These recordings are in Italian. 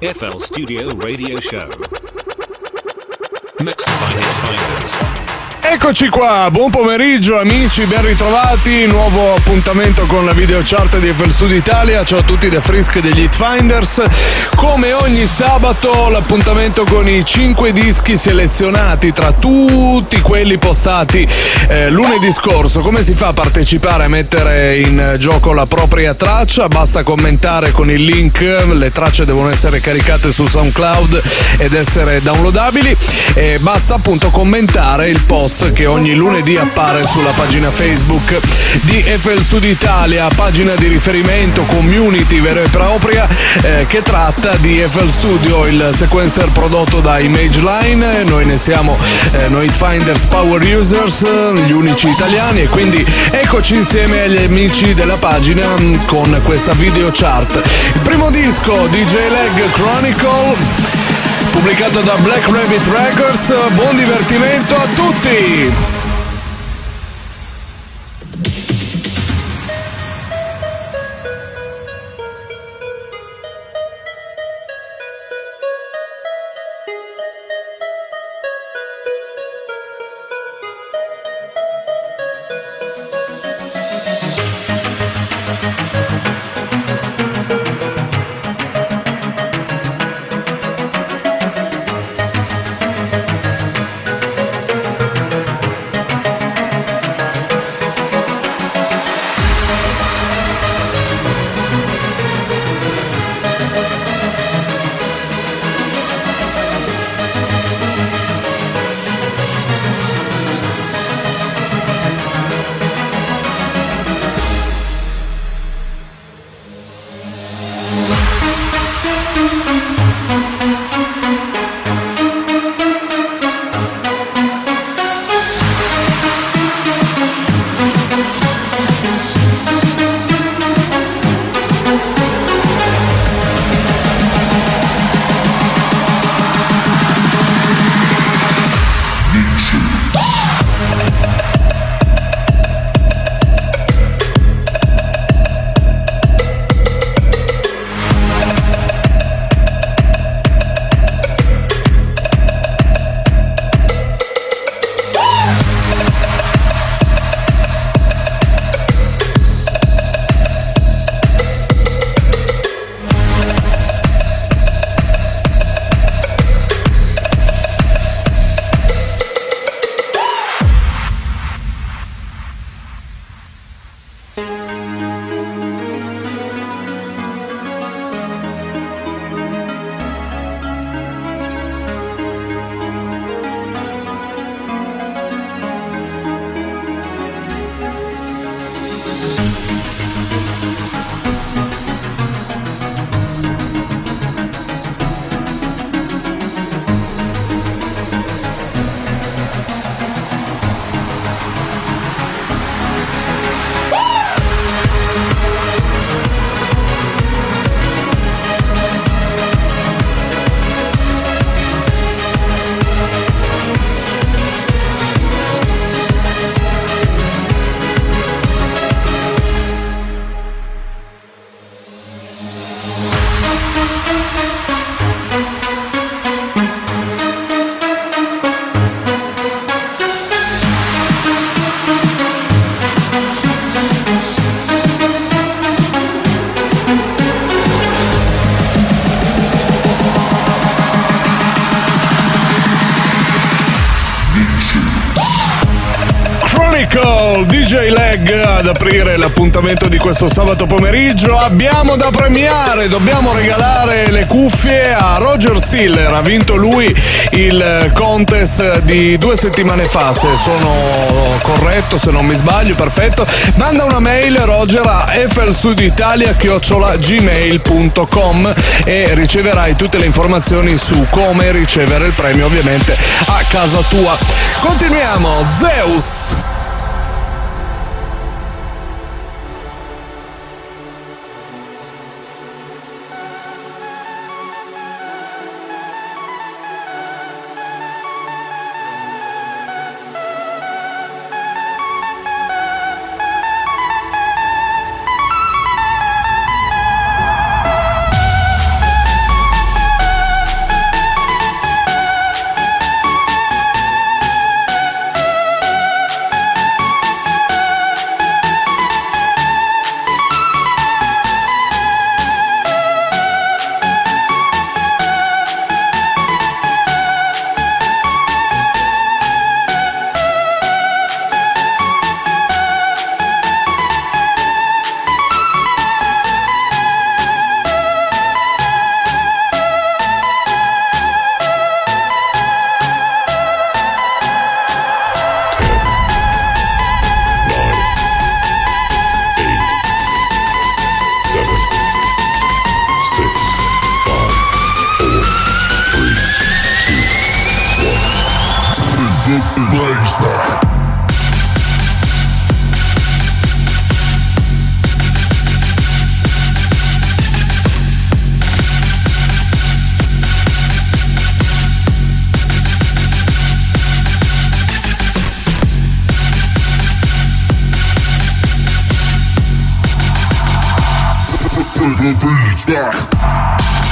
FL Studio Radio Show. Mixed by Hit Finders. Eccoci qua, buon pomeriggio amici, ben ritrovati, nuovo appuntamento con la video chart di FL Studio Italia. Ciao a tutti da Frisk degli Hit Finders. Come ogni sabato l'appuntamento con i 5 dischi selezionati tra tutti quelli postati lunedì scorso. Come si fa a partecipare, a mettere in gioco la propria traccia? Basta commentare con il link, le tracce devono essere caricate su SoundCloud ed essere downloadabili, e basta appunto commentare il post che ogni lunedì appare sulla pagina Facebook di FL Studio Italia, pagina di riferimento, community vera e propria, che tratta di FL Studio, il sequencer prodotto da Imageline. Noi ne siamo noi Hit Finders Power Users, gli unici italiani, e quindi eccoci insieme agli amici della pagina con questa video chart. Il primo disco, DJ Leg Chronicle, pubblicato da Black Rabbit Records. Buon divertimento a tutti! DJ Leg ad aprire l'appuntamento di questo sabato pomeriggio. Abbiamo da premiare, dobbiamo regalare le cuffie a Roger Stiller. Ha vinto lui il contest di 2 settimane fa, se sono corretto, se non mi sbaglio, perfetto. Manda una mail, Roger, a flstudioitalia@gmail.com e riceverai tutte le informazioni su come ricevere il premio, ovviamente a casa tua. Continuiamo, Zeus. the beats back.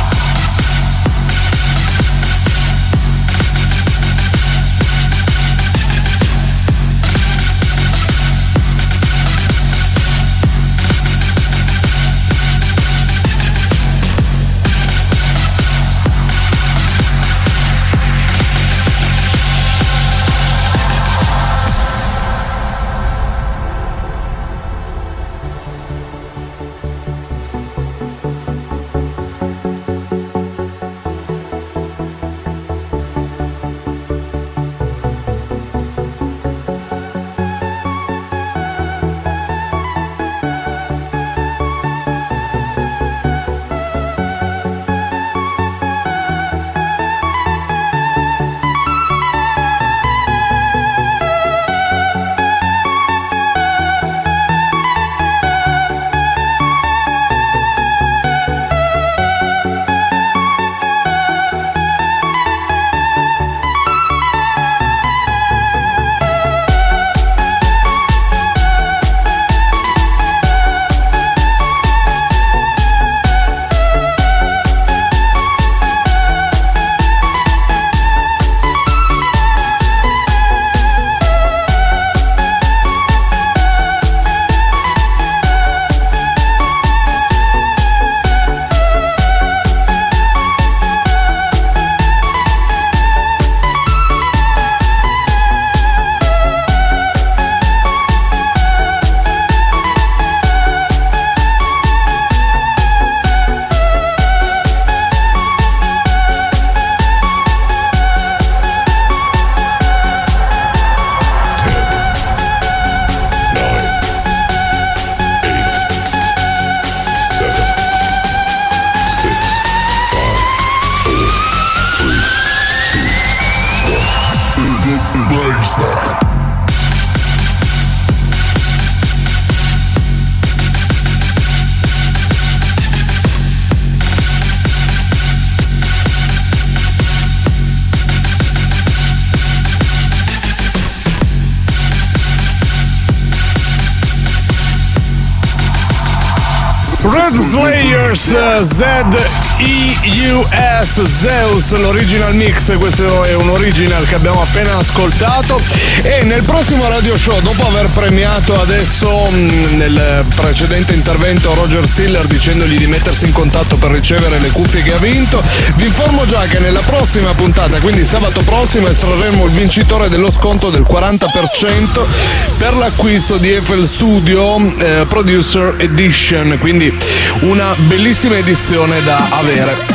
Red Slayers, Z-E-U-S, Zeus, l'original mix. Questo è un original che abbiamo appena ascoltato. E nel prossimo radio show, dopo aver premiato adesso nel precedente intervento Roger Stiller dicendogli di mettersi in contatto per ricevere le cuffie che ha vinto, vi informo già che nella prossima puntata, quindi sabato prossimo, estrarremo il vincitore dello sconto del 40% per l'acquisto di FL Studio Producer Edition, quindi una bellissima edizione da avere.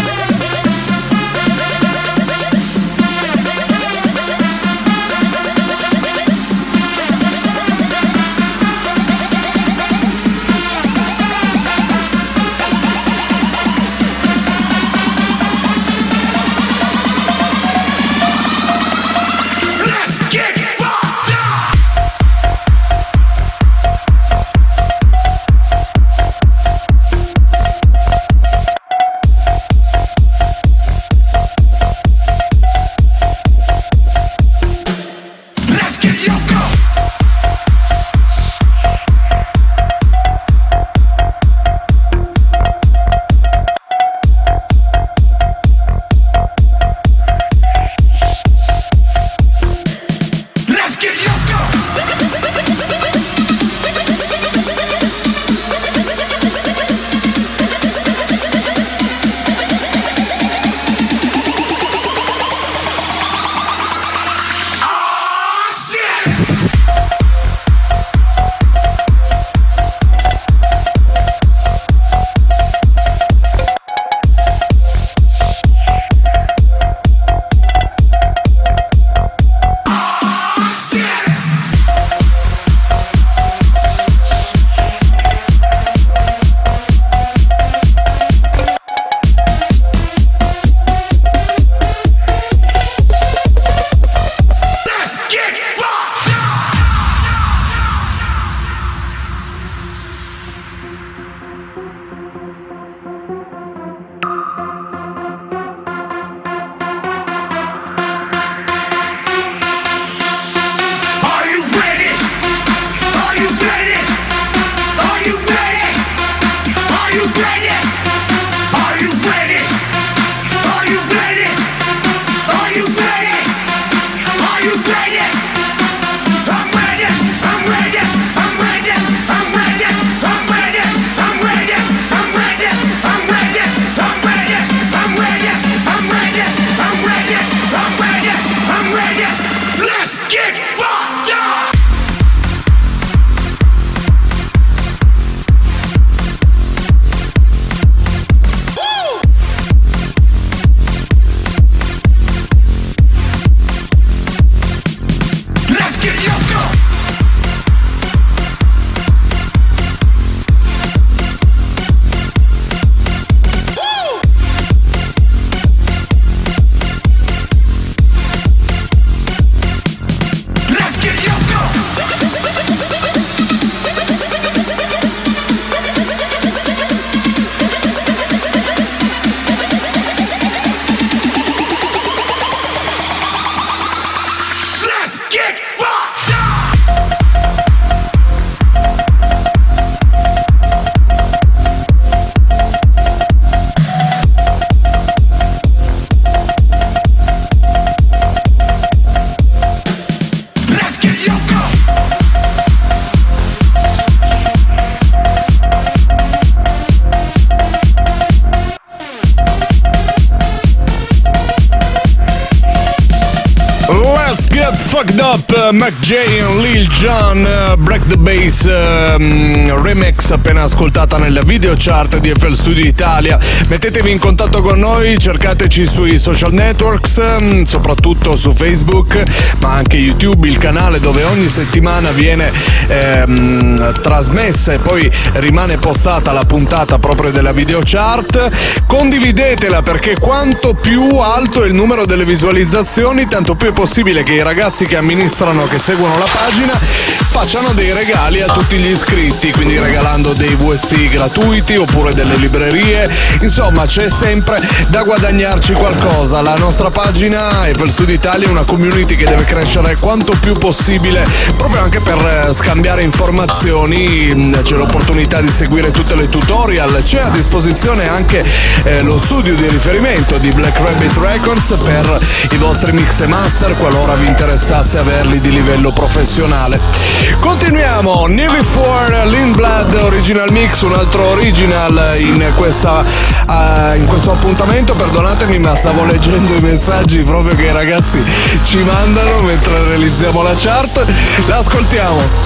Fucked Up, Mac J e Lil Jon, Break the Bass remix appena ascoltata nella video chart di FL Studio Italia. Mettetevi in contatto con noi, cercateci sui social networks, soprattutto su Facebook, ma anche YouTube, il canale dove ogni settimana viene trasmessa e poi rimane postata la puntata proprio della video chart. Condividetela, perché quanto più alto è il numero delle visualizzazioni, tanto più è possibile che i ragazzi che amministrano, che seguono la pagina, facciano dei regali a tutti gli iscritti, quindi regalando dei VST gratuiti oppure delle librerie. Insomma, c'è sempre da guadagnarci qualcosa. La nostra pagina FL Studio Italia è una community che deve crescere quanto più possibile, proprio anche per scambiare informazioni. C'è l'opportunità di seguire tutte le tutorial, c'è a disposizione anche lo studio di riferimento di Black Rabbit Records per i vostri mix e master, qualora vi interessasse averli di livello professionale. Continuiamo, Navy 4 Lean Blood Original Mix, un altro original in questo appuntamento. Perdonatemi, ma stavo leggendo i messaggi proprio che i ragazzi ci mandano mentre realizziamo la chart. L'ascoltiamo.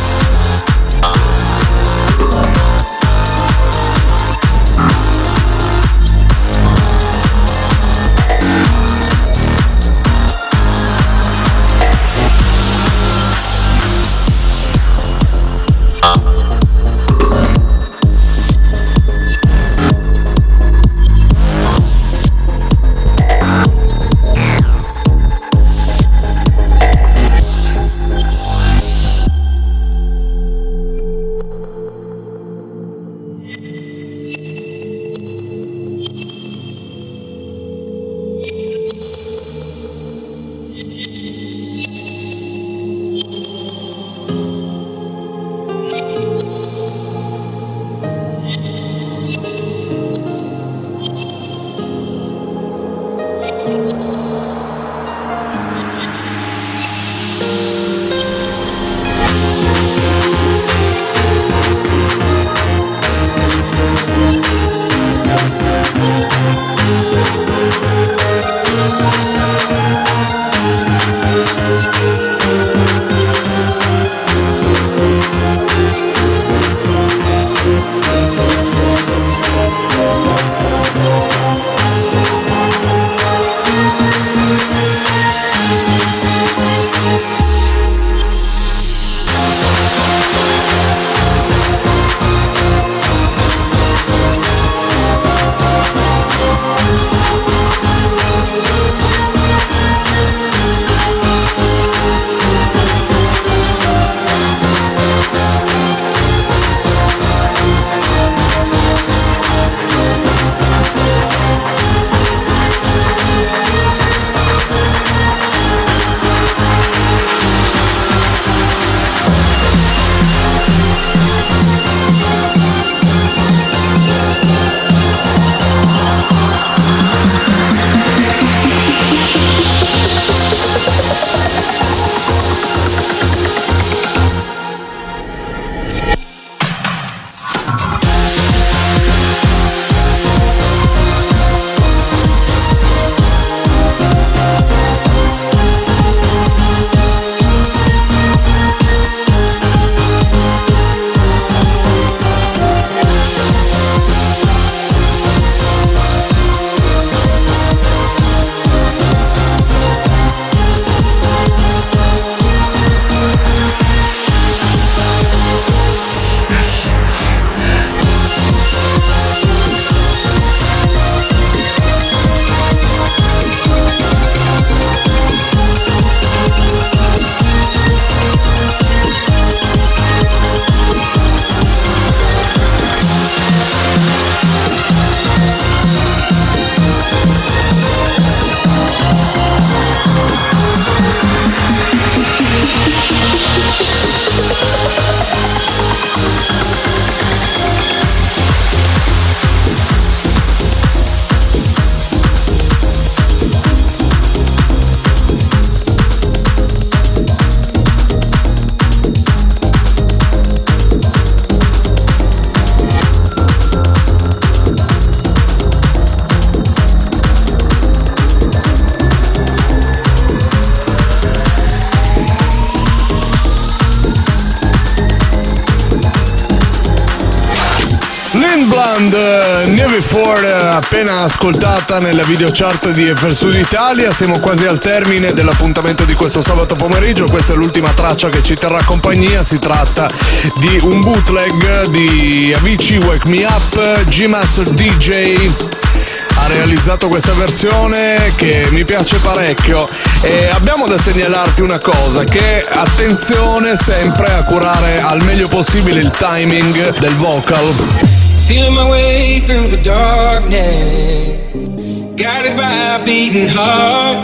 and Never Before, appena ascoltata nella videochart di FL Studio Italia. Siamo quasi al termine dell'appuntamento di questo sabato pomeriggio. Questa è l'ultima traccia che ci terrà compagnia. Si tratta di un bootleg di Avicii, Wake Me Up. G-Master DJ ha realizzato questa versione che mi piace parecchio, e abbiamo da segnalarti una cosa, che attenzione sempre a curare al meglio possibile il timing del vocal. Feeling my way through the darkness, guided by a beating heart.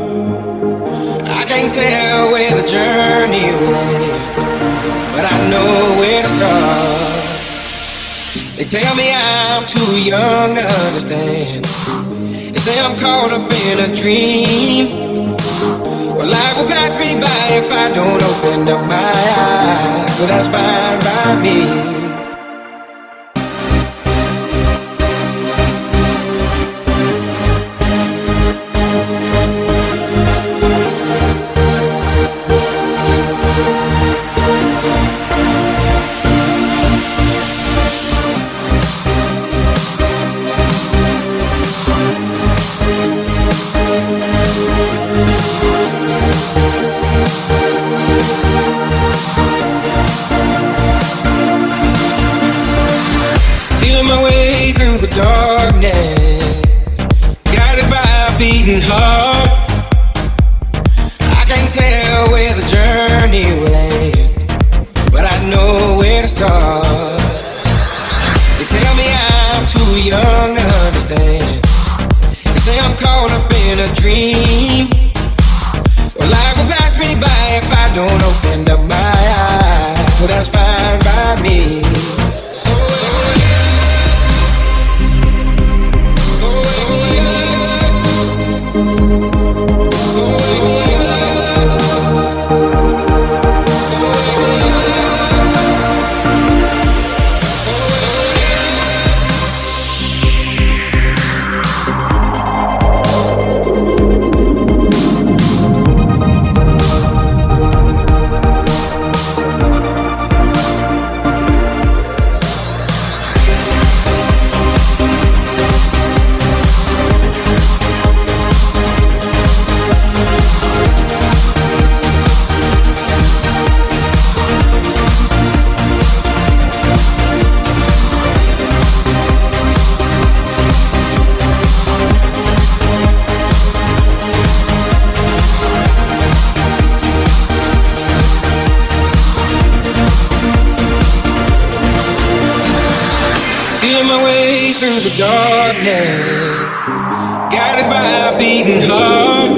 I can't tell where the journey will end, but I know where to start. They tell me I'm too young to understand. They say I'm caught up in a dream. Well, life will pass me by if I don't open up my eyes. So that's fine by me. Heart. I can't tell where the journey will end, but I know where to start. They tell me I'm too young to understand. They say I'm caught up in a dream. Well, life will pass me by if I don't open up my eyes. So that's fine by me. Through the darkness, guided by a beating heart.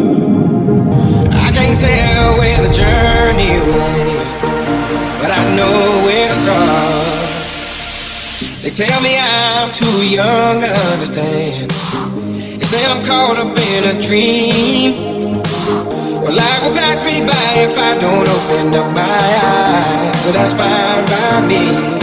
I can't tell where the journey will end, but I know where to start. They tell me I'm too young to understand. They say I'm caught up in a dream. Well, life will pass me by if I don't open up my eyes. So that's fine by me.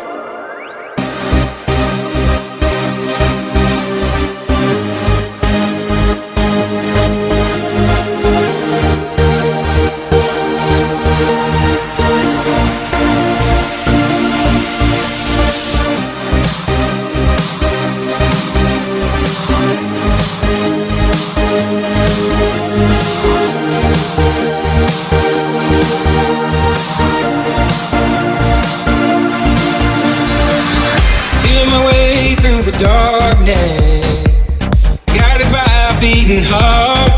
Darkness, guided by a beating heart.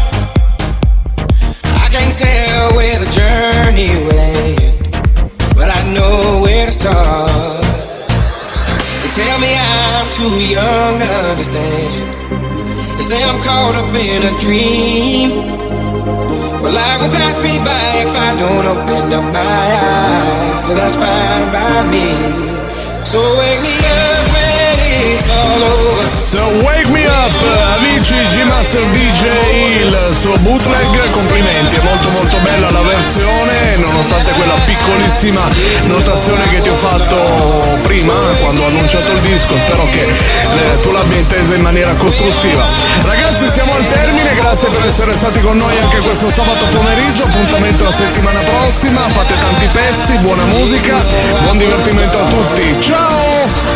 I can't tell where the journey will end, but I know where to start. They tell me I'm too young to understand. They say I'm caught up in a dream. Well, life will pass me by if I don't open up my eyes. So that's fine by me. So wake me up when it's all over. So Wake Me Up, Avicii, G-Master DJ, il suo bootleg. Complimenti, è molto molto bella la versione, nonostante quella piccolissima notazione che ti ho fatto prima quando ho annunciato il disco. Spero che tu l'abbia intesa in maniera costruttiva. Ragazzi, siamo al termine, grazie per essere stati con noi anche questo sabato pomeriggio. Appuntamento la settimana prossima, fate tanti pezzi, buona musica, buon divertimento a tutti, ciao!